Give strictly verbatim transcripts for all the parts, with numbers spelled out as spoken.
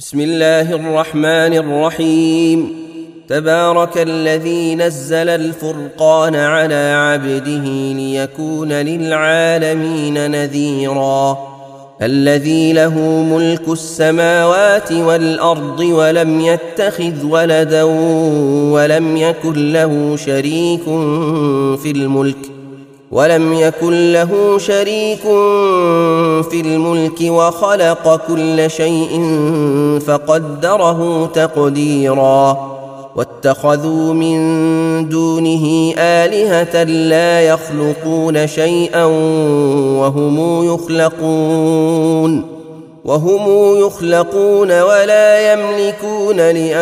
بسم الله الرحمن الرحيم. تبارك الذي نزل الفرقان على عبده ليكون للعالمين نذيرا. الذي له ملك السماوات والأرض ولم يتخذ ولدا ولم يكن له شريك في الملك ولم يكن له شريك في الملك وخلق كل شيء فقدره تقديرا. واتخذوا من دونه آلهة لا يخلقون شيئا وهم يخلقون وهم يخلقون ولا يملكون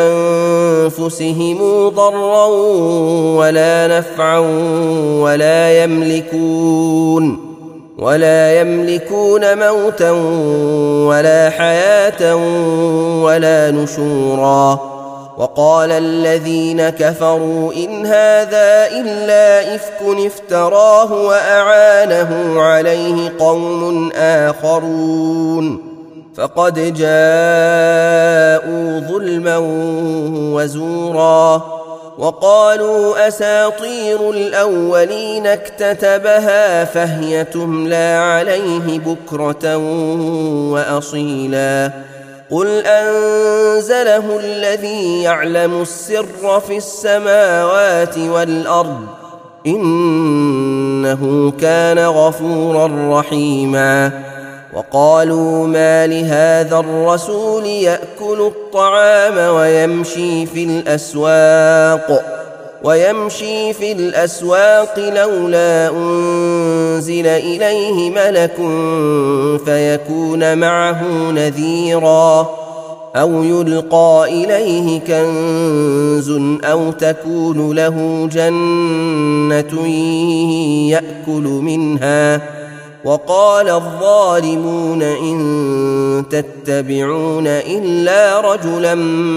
لأنفسهم ضرا ولا نفعا ولا يملكون ولا يملكون موتا ولا حياة ولا نشورا. وقال الذين كفروا إن هذا إلا إفك افتراه وأعانه عليه قوم آخرون فقد جاءوا ظلما وزورا. وقالوا أساطير الأولين اكتتبها فهي تملى عليه بكرة وأصيلا. قل أنزله الذي يعلم السر في السماوات والأرض إنه كان غفورا رحيما. وقالوا ما لهذا الرسول يأكل الطعام ويمشي في الأسواق ويمشي في الأسواق لولا أنزل إليه ملك فيكون معه نذيرا أو يلقى إليه كنز أو تكون له جنة يأكل منها. وقال الظالمون إن تتبعون إلا رجلا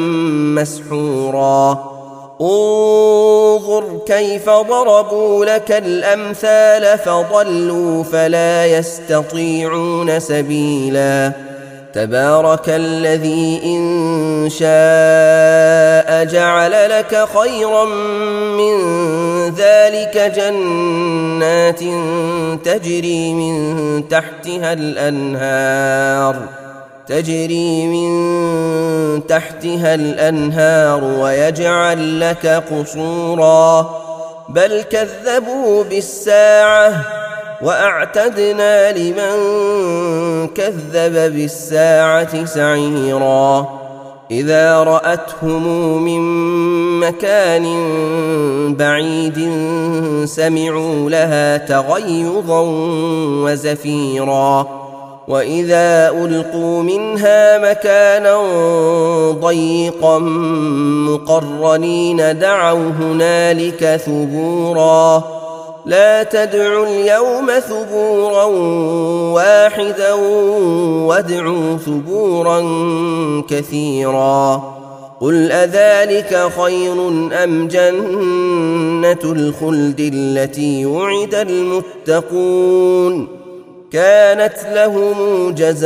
مسحورا. انظر كيف ضربوا لك الأمثال فضلوا فلا يستطيعون سبيلا. تبارك الذي إن شاء جعل لك خيرا من ذلك جنات تجري من تحتها الأنهار تجري من تحتها الأنهار ويجعل لك قصورا بل كذبوا بالساعة وأعتدنا لمن كذب بالساعة سعيرا. إذا رأتهم من مكان بعيد سمعوا لها تغيظا وزفيرا. وإذا ألقوا منها مكانا ضيقا مقرنين دعوا هنالك ثبورا. لا تدعوا اليوم ثبورا واحدا وادعوا ثبورا كثيرا. قل أذلك خير أم جنة الخلد التي وعد المتقون كانت لهم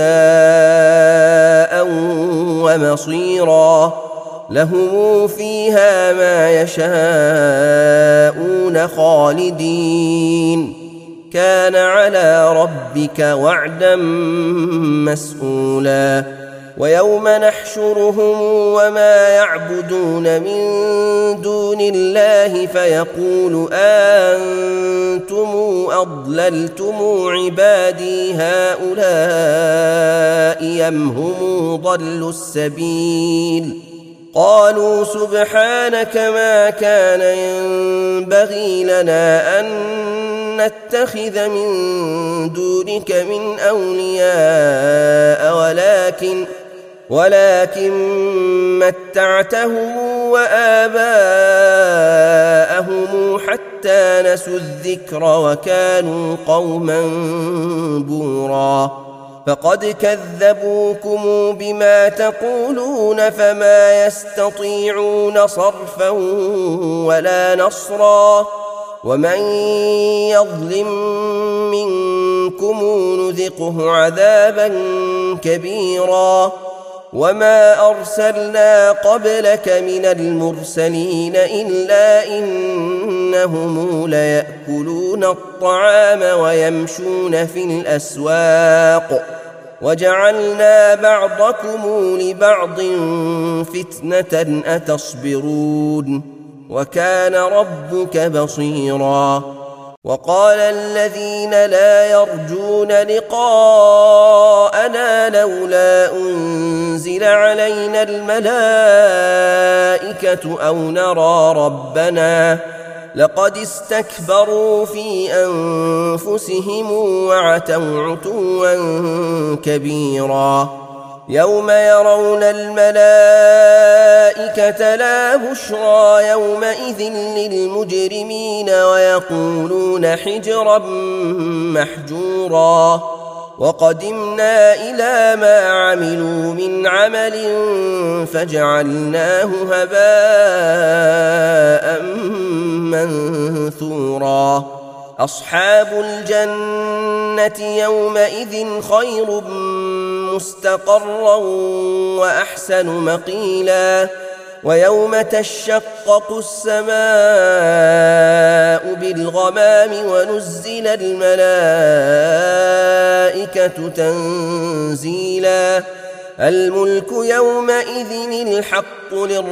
جزاء ومصيرا. لهم فيها ما يشاءون خالدين كان على ربك وعدا مسئولا. ويوم نحشرهم وما يعبدون من دون الله فيقول أنتم أضللتم عبادي هؤلاء أم هم ضلوا السبيل قالوا سبحانك ما كان ينبغي لنا أن نتخذ من دونك من أولياء ولكن ولكن متعتهم وآباءهم حتى نسوا الذكر وكانوا قوما بورا. فقد كذبوكم بما تقولون فما يستطيعون صرفا ولا نصرا. ومن يظلم منكم نذقه عذابا كبيرا. وما أرسلنا قبلك من المرسلين إلا إنهم ليأكلون الطعام ويمشون في الأسواق وجعلنا بعضكم لبعض فتنة أتصبرون وكان ربك بصيرا. وقال الذين لا يرجون لقاءنا لولا أنزل علينا الملائكة أو نرى ربنا لقد استكبروا في أنفسهم وعتوا عتوا كبيرا. يوم يرون الملائكة لا بشرى يومئذ للمجرمين ويقولون حجرا محجورا. وقدمنا إلى ما عملوا من عمل فجعلناه هباء منثورا. أصحاب الجنة يومئذ خير مستقرا وأحسن مقيلا. ويوم تشقق السماء بالغمام ونزل الملائكة تنزيلا. الملك يومئذ الحق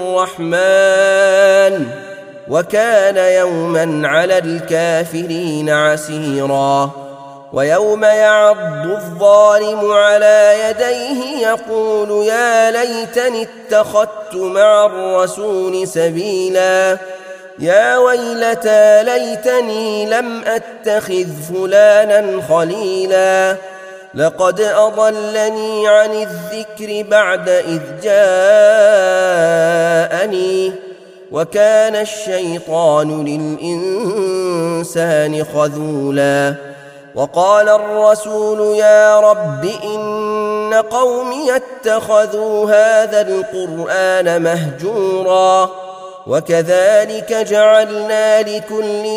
للرحمن وكان يوما على الكافرين عسيرا. ويوم يعض الظالم على يديه يقول يا ليتني اتخذت مع الرسول سبيلا. يا ويلتى ليتني لم أتخذ فلانا خليلا. لقد أضلني عن الذكر بعد إذ جاءني وكان الشيطان للإنسان خذولا. وقال الرسول يا رب إن قومي اتخذوا هذا القرآن مهجورا. وكذلك جعلنا لكل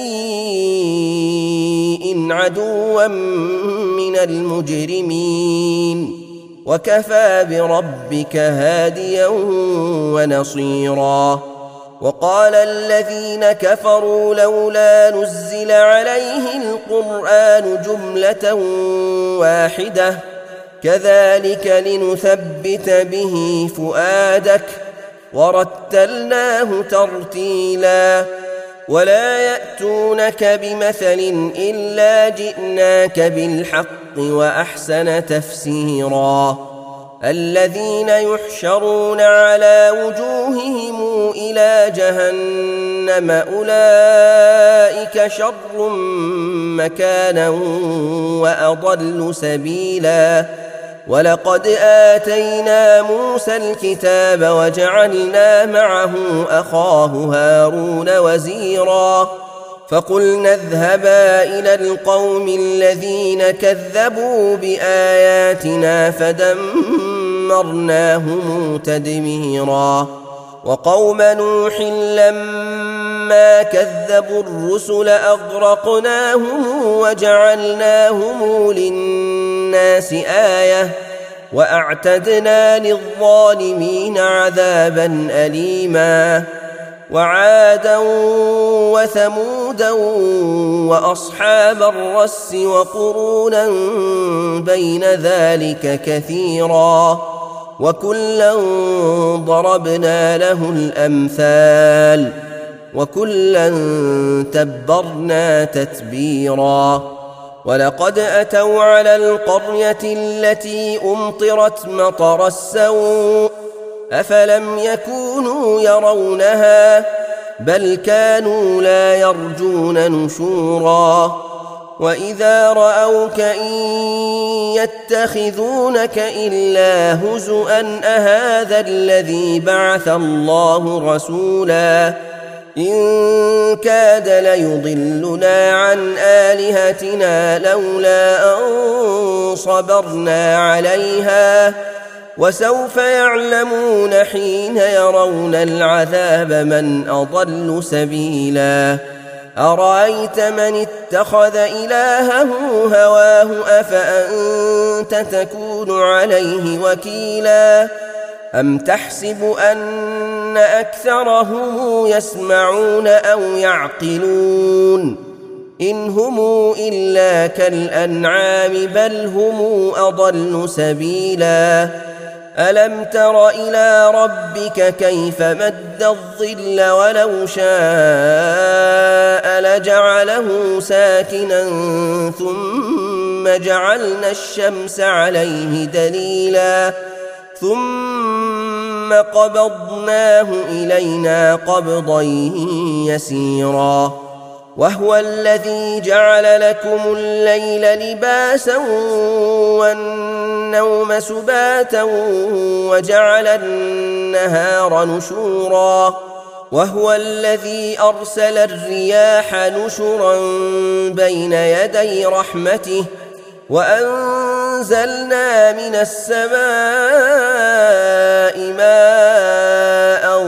نبي عدوا من المجرمين وكفى بربك هاديا ونصيرا. وقال الذين كفروا لولا نزل عليه القرآن جملة واحدة كذلك لنثبت به فؤادك ورتلناه ترتيلا. ولا يأتونك بمثل إلا جئناك بالحق وأحسن تفسيرا. الذين يحشرون على وجوههم إلى جهنم أولئك شر مكانا وأضل سبيلا. ولقد آتينا موسى الكتاب وجعلنا معه أخاه هارون وزيرا. فقلنا اذهبا إلى القوم الذين كذبوا بآياتنا فدمرناهم تدميرا. وقوم نوح لما كذبوا الرسل أغرقناهم وجعلناهم للناس آية وأعتدنا للظالمين عذابا أليما. وعادا وثمودا وأصحاب الرس وقرونا بين ذلك كثيرا وكلا ضربنا له الأمثال وكلا تبرنا تتبيرا. ولقد أتوا على القرية التي أمطرت مطر السوء أفلم يكونوا يرونها بل كانوا لا يرجون نشورا. وإذا رأوك إن يتخذونك إلا هزؤا أهذا الذي بعث الله رسولا إن كاد ليضلنا عن آلهتنا لولا أن صبرنا عليها وسوف يعلمون حين يرون العذاب من أضل سبيلا. أرأيت من اتخذ إلهه هواه أفأنت تكون عليه وكيلا أم تحسب أن أكثرهم يسمعون أو يعقلون إن هم إلا كالأنعام بل هم أضل سبيلا ألم تر إلى ربك كيف مد الظل ولو شاء لجعله ساكنا ثم جعلنا الشمس عليه دليلا ثم قبضناه إلينا قبضا يسيرا وهو الذي جعل لكم الليل لباسا والنوم سباتا وجعل النهار نشورا وهو الذي أرسل الرياح نشرا بين يدي رحمته وأنزلنا من السماء ماء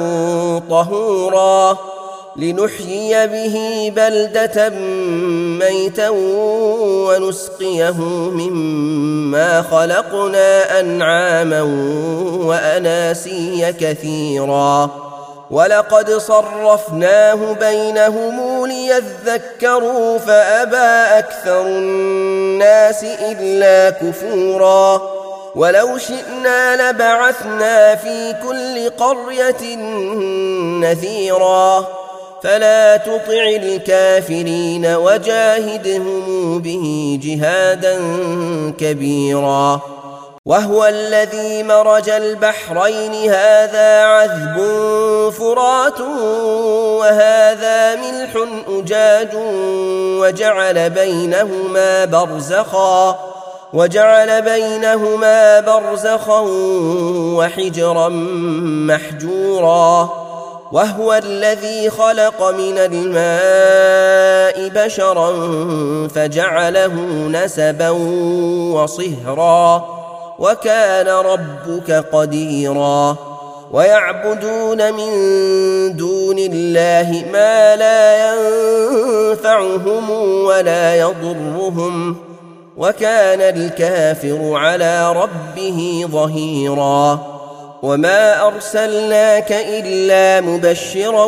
طهورا لنحيي به بلدة ميتا ونسقيه مما خلقنا أنعاما وأناسيا كثيرا ولقد صرفناه بينهم ليذكروا فأبى أكثر الناس إلا كفورا ولو شئنا لبعثنا في كل قرية نذيرا فلا تطع الكافرين وجاهدهم به جهادا كبيرا وهو الذي مرج البحرين هذا عذب فرات وهذا ملح أجاج وجعل بينهما برزخا وجعل بينهما برزخا وحجرا محجورا وهو الذي خلق من الماء بشرا فجعله نسبا وصهرا وكان ربك قديرا ويعبدون من دون الله ما لا ينفعهم ولا يضرهم وكان الكافر على ربه ظهيرا وما أرسلناك إلا مبشرا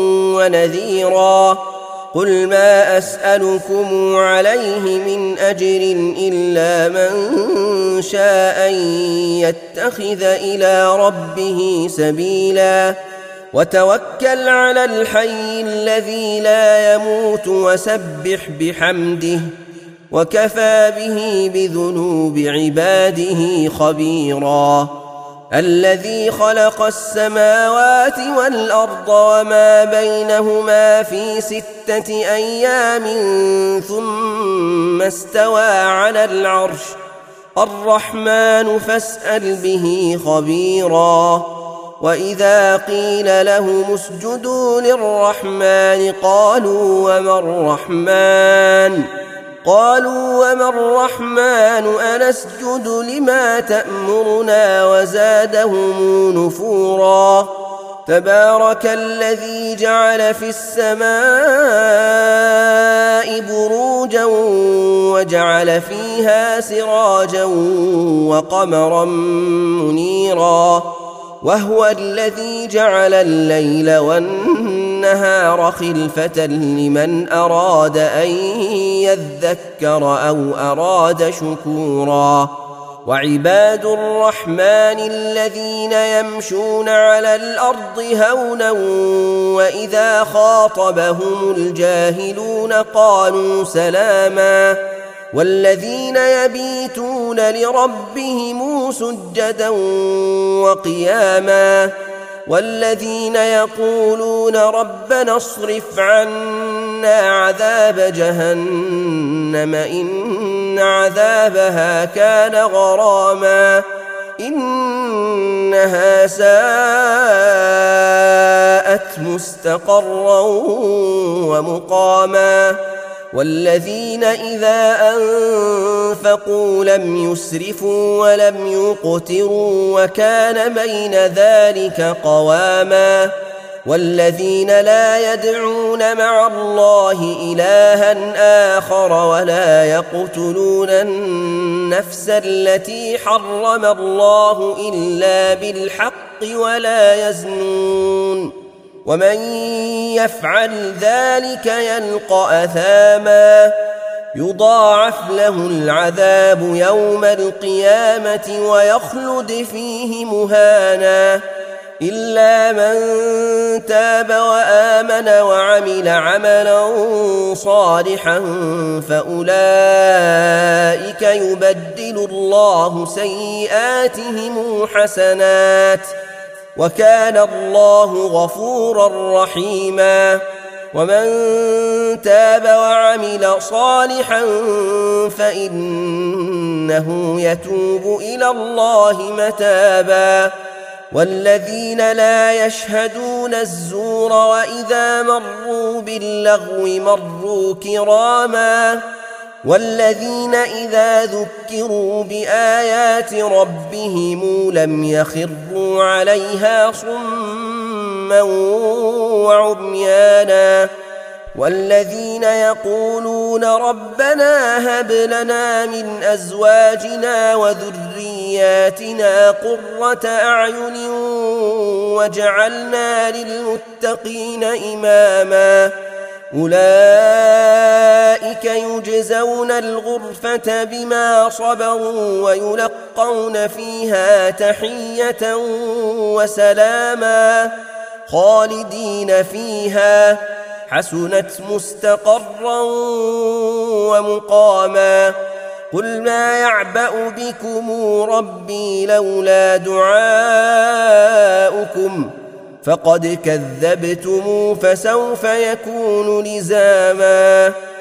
ونذيرا قل ما أسألكم عليه من أجر إلا من شاء أن يتخذ إلى ربه سبيلا وتوكل على الحي الذي لا يموت وسبح بحمده وكفى به بذنوب عباده خبيرا الذي خلق السماوات والأرض وما بينهما في ستة أيام ثم استوى على العرش الرحمن فاسأل به خبيرا وإذا قيل لهم اسجدوا للرحمن قالوا وما الرحمن قالوا وما الرحمن أنسجد لما تأمرنا وزادهم نفورا تبارك الذي جعل في السماء بروجا وجعل فيها سراجا وقمرا منيرا وهو الذي جعل الليل والنهار خلفة لمن أراد أن يذكر أو أراد شكورا وعباد الرحمن الذين يمشون على الأرض هونا وإذا خاطبهم الجاهلون قالوا سلاما والذين يبيتون لربهم سجدا وقياما والذين يقولون ربنا اصرف عنا عذاب جهنم إن عذابها كان غراما إنها ساءت مستقرا ومقاما والذين إذا أنفقوا لم يسرفوا ولم يقتروا وكان بين ذلك قواما والذين لا يدعون مع الله إلها آخر ولا يقتلون النفس التي حرم الله إلا بالحق ولا يزنون ومن يفعل ذلك يلقى أثاما يضاعف له العذاب يوم القيامة ويخلد فيه مهانا إلا من تاب وآمن وعمل عملا صالحا فأولئك يبدل الله سيئاتهم حسنات وكان الله غفورا رحيما ومن تاب وعمل صالحا فإنه يتوب إلى الله متابا والذين لا يشهدون الزور وإذا مروا باللغو مروا كراما والذين إذا ذكروا بآيات ربهم لم يخروا عليها صما وعميانا والذين يقولون ربنا هب لنا من أزواجنا وذرياتنا قرة أعين واجعلنا للمتقين إماما أولئك يجزون الغرفة بما صبروا ويلقون فيها تحية وسلاما خالدين فيها حسنت مستقرا ومقاما قل ما يعبأ بكم ربي لولا دعاؤكم فقد كذبتم فسوف يكون لزاما